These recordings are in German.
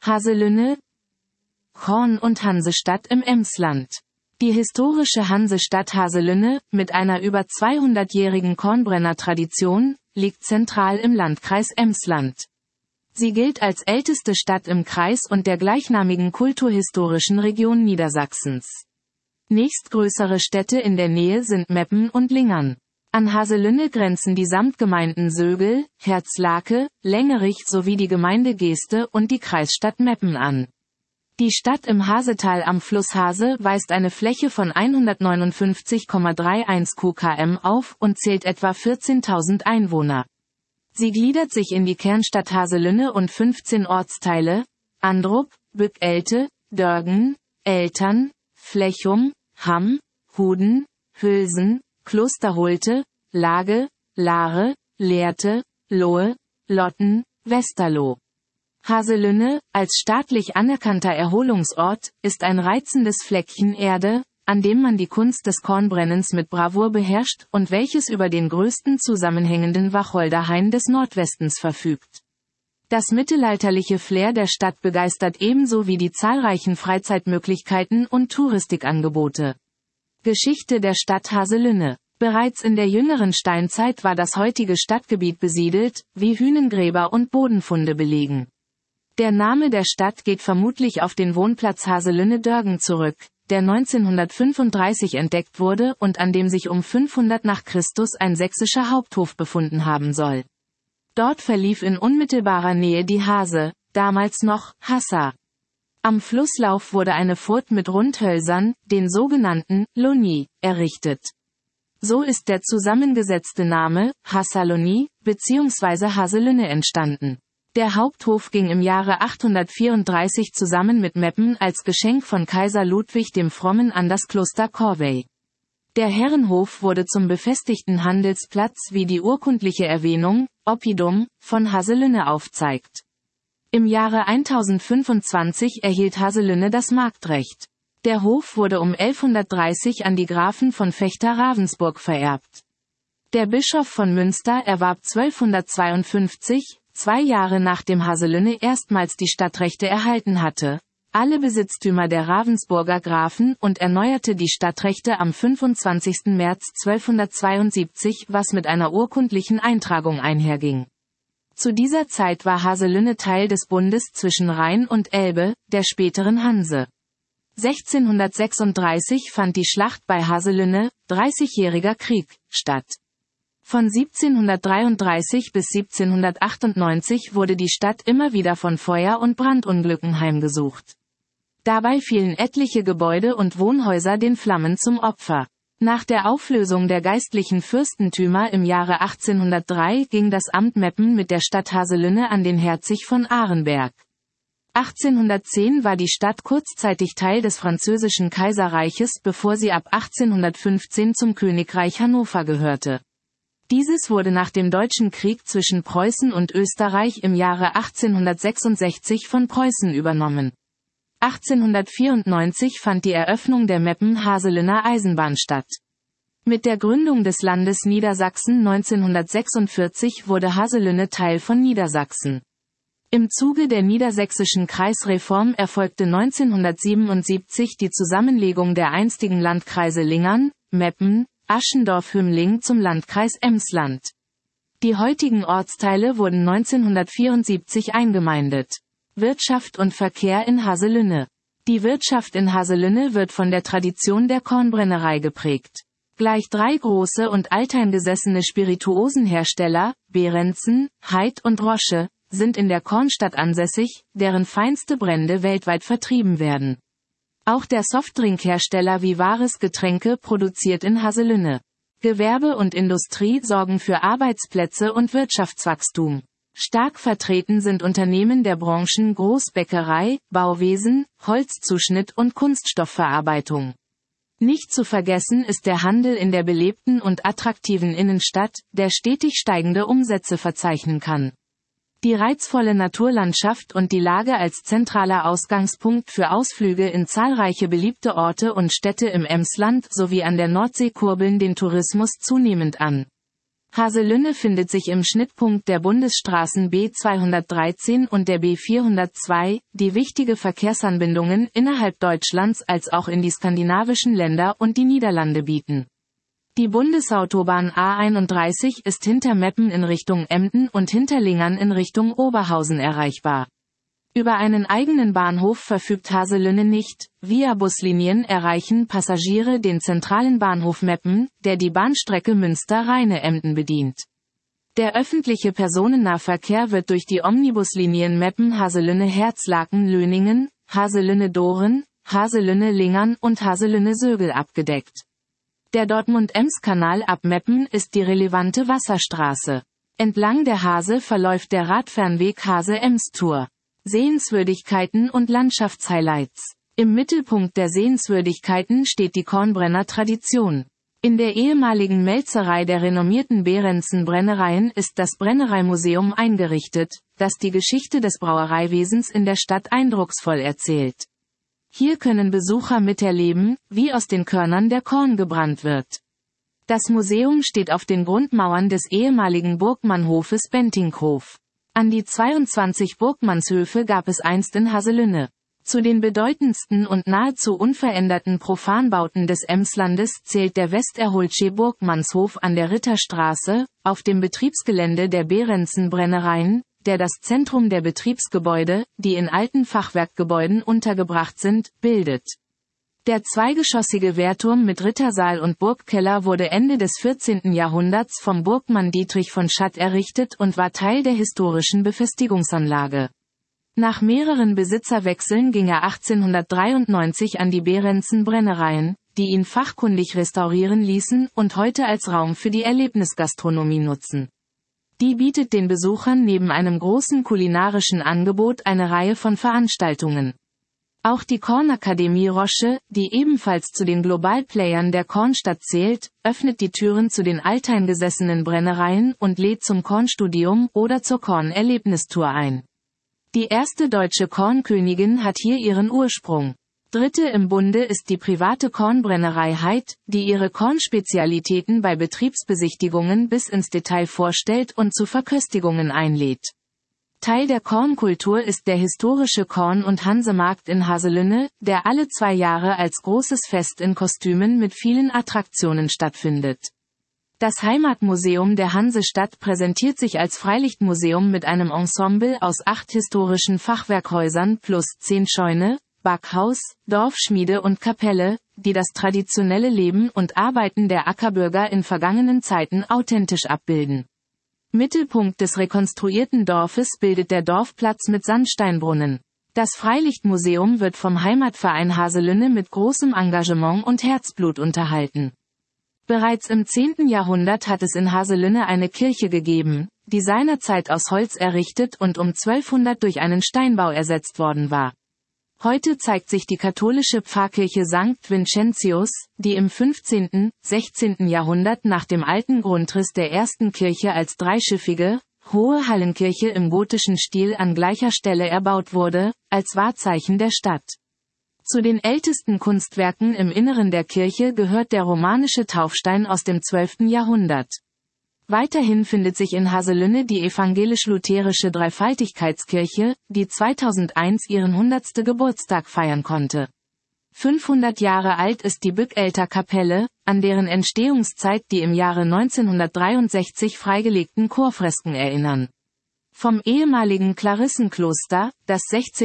Haselünne, Korn- und Hansestadt im Emsland. Die historische Hansestadt Haselünne, mit einer über 200-jährigen Kornbrennertradition, liegt zentral im Landkreis Emsland. Sie gilt als älteste Stadt im Kreis und der gleichnamigen kulturhistorischen Region Niedersachsens. Nächstgrößere Städte in der Nähe sind Meppen und Lingern. An Haselünne grenzen die Samtgemeinden Sögel, Herzlake, Längerich sowie die Gemeinde Geeste und die Kreisstadt Meppen an. Die Stadt im Hasetal am Fluss Hase weist eine Fläche von 159,31 km auf und zählt etwa 14.000 Einwohner. Sie gliedert sich in die Kernstadt Haselünne und 15 Ortsteile: Andrup, Bück-Elte, Dörgen, Eltern, Flechum, Hamm, Huden, Hülsen, Klosterholte, Lage, Lahre, Lehrte, Lohe, Lotten, Westerlo. Haselünne, als staatlich anerkannter Erholungsort, ist ein reizendes Fleckchen Erde, an dem man die Kunst des Kornbrennens mit Bravour beherrscht und welches über den größten zusammenhängenden Wacholderhain des Nordwestens verfügt. Das mittelalterliche Flair der Stadt begeistert ebenso wie die zahlreichen Freizeitmöglichkeiten und Touristikangebote. Geschichte der Stadt Haselünne. Bereits in der jüngeren Steinzeit war das heutige Stadtgebiet besiedelt, wie Hünengräber und Bodenfunde belegen. Der Name der Stadt geht vermutlich auf den Wohnplatz Haselünne-Dörgen zurück, der 1935 entdeckt wurde und an dem sich um 500 nach Christus ein sächsischer Haupthof befunden haben soll. Dort verlief in unmittelbarer Nähe die Hase, damals noch Hassa. Am Flusslauf wurde eine Furt mit Rundhölzern, den sogenannten Loni, errichtet. So ist der zusammengesetzte Name Hassalonie bzw. Haselünne entstanden. Der Haupthof ging im Jahre 834 zusammen mit Meppen als Geschenk von Kaiser Ludwig dem Frommen an das Kloster Corvey. Der Herrenhof wurde zum befestigten Handelsplatz, wie die urkundliche Erwähnung, Oppidum, von Haselünne aufzeigt. Im Jahre 1025 erhielt Haselünne das Marktrecht. Der Hof wurde um 1130 an die Grafen von Vechta-Ravensburg vererbt. Der Bischof von Münster erwarb 1252, 2 Jahre nachdem Haselünne erstmals die Stadtrechte erhalten hatte, alle Besitztümer der Ravensburger Grafen und erneuerte die Stadtrechte am 25. März 1272, was mit einer urkundlichen Eintragung einherging. Zu dieser Zeit war Haselünne Teil des Bundes zwischen Rhein und Elbe, der späteren Hanse. 1636 fand die Schlacht bei Haselünne, 30-jähriger Krieg, statt. Von 1733 bis 1798 wurde die Stadt immer wieder von Feuer- und Brandunglücken heimgesucht. Dabei fielen etliche Gebäude und Wohnhäuser den Flammen zum Opfer. Nach der Auflösung der geistlichen Fürstentümer im Jahre 1803 ging das Amt Meppen mit der Stadt Haselünne an den Herzig von Arenberg. 1810 war die Stadt kurzzeitig Teil des französischen Kaiserreiches, bevor sie ab 1815 zum Königreich Hannover gehörte. Dieses wurde nach dem Deutschen Krieg zwischen Preußen und Österreich im Jahre 1866 von Preußen übernommen. 1894 fand die Eröffnung der Meppen-Haselünner Eisenbahn statt. Mit der Gründung des Landes Niedersachsen 1946 wurde Haselünne Teil von Niedersachsen. Im Zuge der niedersächsischen Kreisreform erfolgte 1977 die Zusammenlegung der einstigen Landkreise Lingern, Meppen, Aschendorf-Hümmling zum Landkreis Emsland. Die heutigen Ortsteile wurden 1974 eingemeindet. Wirtschaft und Verkehr in Haselünne. Die Wirtschaft in Haselünne wird von der Tradition der Kornbrennerei geprägt. Gleich 3 große und alteingesessene Spirituosenhersteller, Behrensen, Heid und Rosche, sind in der Kornstadt ansässig, deren feinste Brände weltweit vertrieben werden. Auch der Softdrinkhersteller Vivaris Getränke produziert in Haselünne. Gewerbe und Industrie sorgen für Arbeitsplätze und Wirtschaftswachstum. Stark vertreten sind Unternehmen der Branchen Großbäckerei, Bauwesen, Holzzuschnitt und Kunststoffverarbeitung. Nicht zu vergessen ist der Handel in der belebten und attraktiven Innenstadt, der stetig steigende Umsätze verzeichnen kann. Die reizvolle Naturlandschaft und die Lage als zentraler Ausgangspunkt für Ausflüge in zahlreiche beliebte Orte und Städte im Emsland sowie an der Nordsee kurbeln den Tourismus zunehmend an. Haselünne findet sich im Schnittpunkt der Bundesstraßen B213 und der B402, die wichtige Verkehrsanbindungen innerhalb Deutschlands als auch in die skandinavischen Länder und die Niederlande bieten. Die Bundesautobahn A31 ist hinter Meppen in Richtung Emden und hinter Lingern in Richtung Oberhausen erreichbar. Über einen eigenen Bahnhof verfügt Haselünne nicht. Via Buslinien erreichen Passagiere den zentralen Bahnhof Meppen, der die Bahnstrecke Münster-Rheine-Emden bedient. Der öffentliche Personennahverkehr wird durch die Omnibuslinien Meppen-Haselünne-Herzlaken-Löningen, Haselünne-Doren, Haselünne-Lingern und Haselünne-Sögel abgedeckt. Der Dortmund-Ems-Kanal ab Meppen ist die relevante Wasserstraße. Entlang der Hase verläuft der Radfernweg Hase-Ems-Tour. Sehenswürdigkeiten und Landschaftshighlights. Im Mittelpunkt der Sehenswürdigkeiten steht die Kornbrenner Tradition. In der ehemaligen Melzerei der renommierten Behrensen Brennereien ist das Brennereimuseum eingerichtet, das die Geschichte des Brauereiwesens in der Stadt eindrucksvoll erzählt. Hier können Besucher miterleben, wie aus den Körnern der Korn gebrannt wird. Das Museum steht auf den Grundmauern des ehemaligen Burgmannhofes Bentinghof. An die 22 Burgmannshöfe gab es einst in Haselünne. Zu den bedeutendsten und nahezu unveränderten Profanbauten des Emslandes zählt der Westerholtsche Burgmannshof an der Ritterstraße, auf dem Betriebsgelände der Behrensen Brennereien, der das Zentrum der Betriebsgebäude, die in alten Fachwerkgebäuden untergebracht sind, bildet. Der zweigeschossige Wehrturm mit Rittersaal und Burgkeller wurde Ende des 14. Jahrhunderts vom Burgmann Dietrich von Schatt errichtet und war Teil der historischen Befestigungsanlage. Nach mehreren Besitzerwechseln ging er 1893 an die Behrensen Brennereien, die ihn fachkundig restaurieren ließen und heute als Raum für die Erlebnisgastronomie nutzen. Die bietet den Besuchern neben einem großen kulinarischen Angebot eine Reihe von Veranstaltungen. Auch die Kornakademie Roche, die ebenfalls zu den Globalplayern der Kornstadt zählt, öffnet die Türen zu den alteingesessenen Brennereien und lädt zum Kornstudium oder zur Kornerlebnistour ein. Die erste deutsche Kornkönigin hat hier ihren Ursprung. Dritte im Bunde ist die private Kornbrennerei Heid, die ihre Kornspezialitäten bei Betriebsbesichtigungen bis ins Detail vorstellt und zu Verköstigungen einlädt. Teil der Kornkultur ist der historische Korn- und Hansemarkt in Haselünne, der alle 2 Jahre als großes Fest in Kostümen mit vielen Attraktionen stattfindet. Das Heimatmuseum der Hansestadt präsentiert sich als Freilichtmuseum mit einem Ensemble aus 8 historischen Fachwerkhäusern plus 10 Scheune, Backhaus, Dorfschmiede und Kapelle, die das traditionelle Leben und Arbeiten der Ackerbürger in vergangenen Zeiten authentisch abbilden. Mittelpunkt des rekonstruierten Dorfes bildet der Dorfplatz mit Sandsteinbrunnen. Das Freilichtmuseum wird vom Heimatverein Haselünne mit großem Engagement und Herzblut unterhalten. Bereits im 10. Jahrhundert hat es in Haselünne eine Kirche gegeben, die seinerzeit aus Holz errichtet und um 1200 durch einen Steinbau ersetzt worden war. Heute zeigt sich die katholische Pfarrkirche St. Vincentius, die im 15., 16. Jahrhundert nach dem alten Grundriss der ersten Kirche als dreischiffige, hohe Hallenkirche im gotischen Stil an gleicher Stelle erbaut wurde, als Wahrzeichen der Stadt. Zu den ältesten Kunstwerken im Inneren der Kirche gehört der romanische Taufstein aus dem 12. Jahrhundert. Weiterhin findet sich in Haselünne die evangelisch-lutherische Dreifaltigkeitskirche, die 2001 ihren 100. Geburtstag feiern konnte. 500 Jahre alt ist die Bückelter Kapelle, an deren Entstehungszeit die im Jahre 1963 freigelegten Chorfresken erinnern. Vom ehemaligen Klarissenkloster, das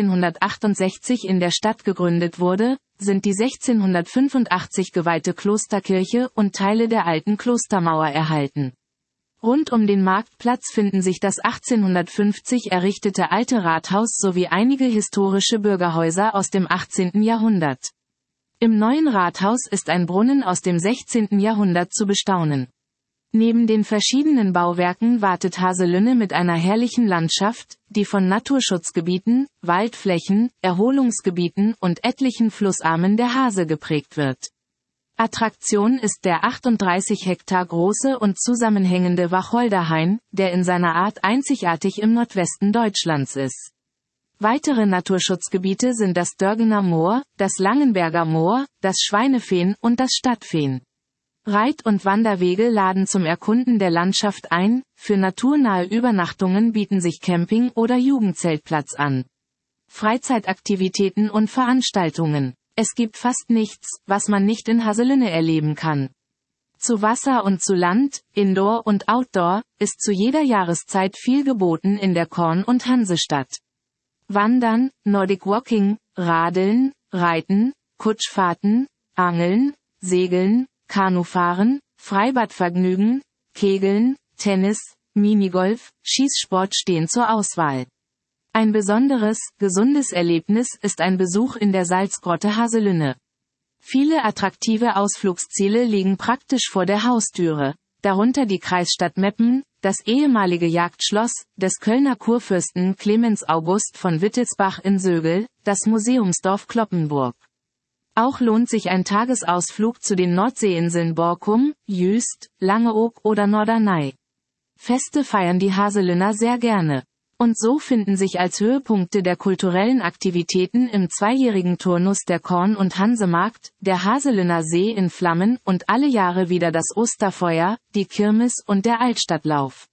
1668 in der Stadt gegründet wurde, sind die 1685 geweihte Klosterkirche und Teile der alten Klostermauer erhalten. Rund um den Marktplatz finden sich das 1850 errichtete alte Rathaus sowie einige historische Bürgerhäuser aus dem 18. Jahrhundert. Im neuen Rathaus ist ein Brunnen aus dem 16. Jahrhundert zu bestaunen. Neben den verschiedenen Bauwerken wartet Haselünne mit einer herrlichen Landschaft, die von Naturschutzgebieten, Waldflächen, Erholungsgebieten und etlichen Flussarmen der Hase geprägt wird. Attraktion ist der 38 Hektar große und zusammenhängende Wacholderhain, der in seiner Art einzigartig im Nordwesten Deutschlands ist. Weitere Naturschutzgebiete sind das Dörgener Moor, das Langenberger Moor, das Schweinefehn und das Stadtfehn. Reit- und Wanderwege laden zum Erkunden der Landschaft ein, für naturnahe Übernachtungen bieten sich Camping- oder Jugendzeltplatz an. Freizeitaktivitäten und Veranstaltungen. Es gibt fast nichts, was man nicht in Haselünne erleben kann. Zu Wasser und zu Land, Indoor und Outdoor, ist zu jeder Jahreszeit viel geboten in der Korn- und Hansestadt. Wandern, Nordic Walking, Radeln, Reiten, Kutschfahrten, Angeln, Segeln, Kanufahren, Freibadvergnügen, Kegeln, Tennis, Minigolf, Schießsport stehen zur Auswahl. Ein besonderes, gesundes Erlebnis ist ein Besuch in der Salzgrotte Haselünne. Viele attraktive Ausflugsziele liegen praktisch vor der Haustüre, darunter die Kreisstadt Meppen, das ehemalige Jagdschloss des Kölner Kurfürsten Clemens August von Wittelsbach in Sögel, das Museumsdorf Cloppenburg. Auch lohnt sich ein Tagesausflug zu den Nordseeinseln Borkum, Jüst, Langeoog oder Norderney. Feste feiern die Haselünner sehr gerne. Und so finden sich als Höhepunkte der kulturellen Aktivitäten im zweijährigen Turnus der Korn- und Hansemarkt, der Haselünner See in Flammen und alle Jahre wieder das Osterfeuer, die Kirmes und der Altstadtlauf.